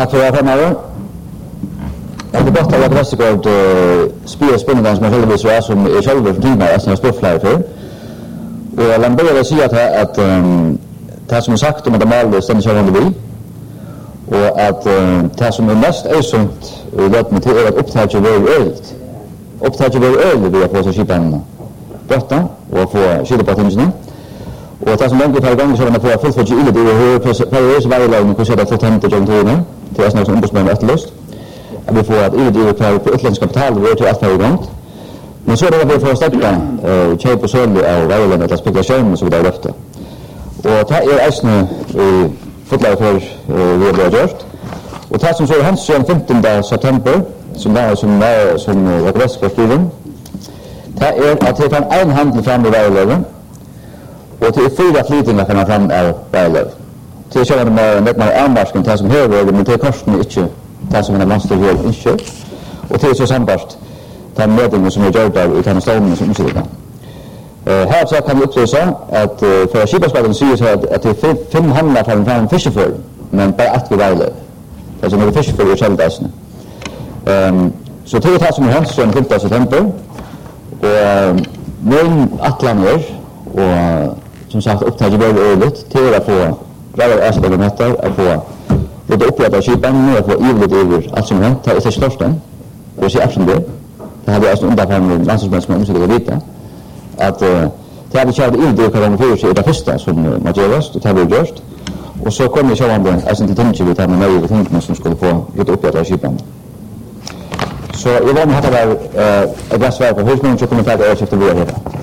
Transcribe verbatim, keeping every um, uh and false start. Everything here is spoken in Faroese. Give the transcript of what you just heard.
Tack för att jag Jag vill bara att resten av spela spänningen som jag själv visar som är själva för timmar som jag står flera för. Och jag vill börja säga att, att um, det som är sagt om att de aldrig ständigt kör under vi och att um, det som är mest ösunt och lätt med till är att upptäcka vår ölt. Upptäcka vår öl via på sig kipan borta och få skydda på tingene. Och det som långt ett par gånger så har man få fullfölja i det och hur periodis varje lag hur det får hämta jorden till det. Det är snart som ombudsman efterlöst. Att vi får att I D kvar på utländsk kapital det till att få igång. Men så är det vi får stäcka eh köp och sälj av varje eller spekulation så vidare efter. Och det är äsnu i fotlar för vi har gjort. Och det som så är hans den femtonde september som var som var som jag läste på skriven. Det är att det kan en handel fram i varje och det är fyra flytningar kan fram av varje. Det är så att man vet man anmarsken tar som höger men det kostar inte det som är måste göra inte och det är så sambart den medlingen som är gjord av utan stånden som inte det. Eh här så kan vi upplysa att uh, för skiparspaden säger så att, att det är fem handlar från fram fiskeför men bara att vi väl det som är fiskeför och självdagsne. Ehm så det är det som är hans som femtonde september och min atlan är och som sagt upptaget väl öligt till att få rara aspekter med att få det upprätta skipan och få ivligt över allt som hänt. Det är största. Och se action det. Det hade jag undrat från landslagsmän som måste det vita. Att uh, det hade kört ivligt över kan för sig det första som uh, man gör och det hade gjort. Och så kom det så om det alltså inte tänkt vi tar med mig och tänkte som skulle få det upprätta skipan. Så jag var med att det var ett svar på hur många kommer att ta det efter vi har